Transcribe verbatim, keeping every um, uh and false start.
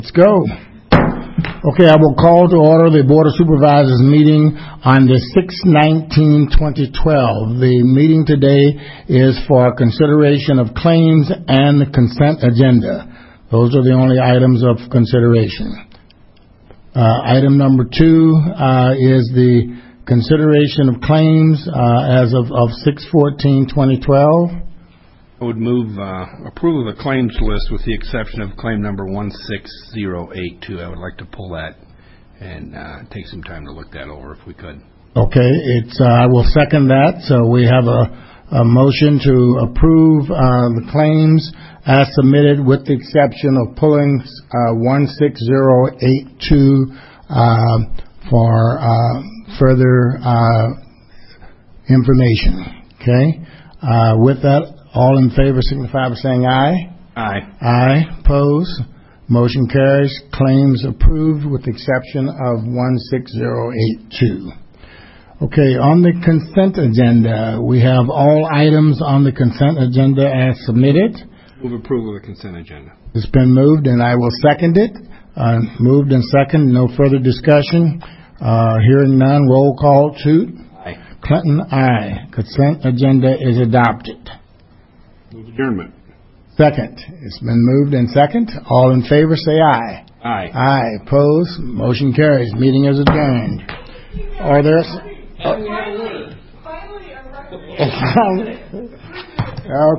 Let's go. Okay, I will call to order the Board of Supervisors meeting on the six nineteen twenty twelve. The meeting today is for consideration of claims and the consent agenda. Those are the only items of consideration. Uh, item number two uh, is the consideration of claims uh, as of, of six fourteen twenty twelve. I would move uh, approval of the claims list with the exception of claim number one six zero eight two. I would like to pull that and uh, take some time to look that over if we could. Okay, it's uh, I will second that. So we have a, a motion to approve uh, the claims as submitted with the exception of pulling uh, one six zero eight two uh, for uh, further uh, information. Okay, uh, with that, all in favor signify by saying aye. Aye. Aye. Opposed? Motion carries. Claims approved with the exception of one six zero eight two. Okay, on the consent agenda, we have all items on the consent agenda as submitted. Move approval of the consent agenda. It's been moved and I will second it. Uh, moved and second. No further discussion. Uh, hearing none. Roll call. Toot. Aye. Clinton, aye. Consent agenda is adopted. Move adjournment. Second. It's been moved and second. All in favor say aye. Aye. Aye. Opposed? Motion carries. Meeting is adjourned. Are there... Finally, a record. Okay.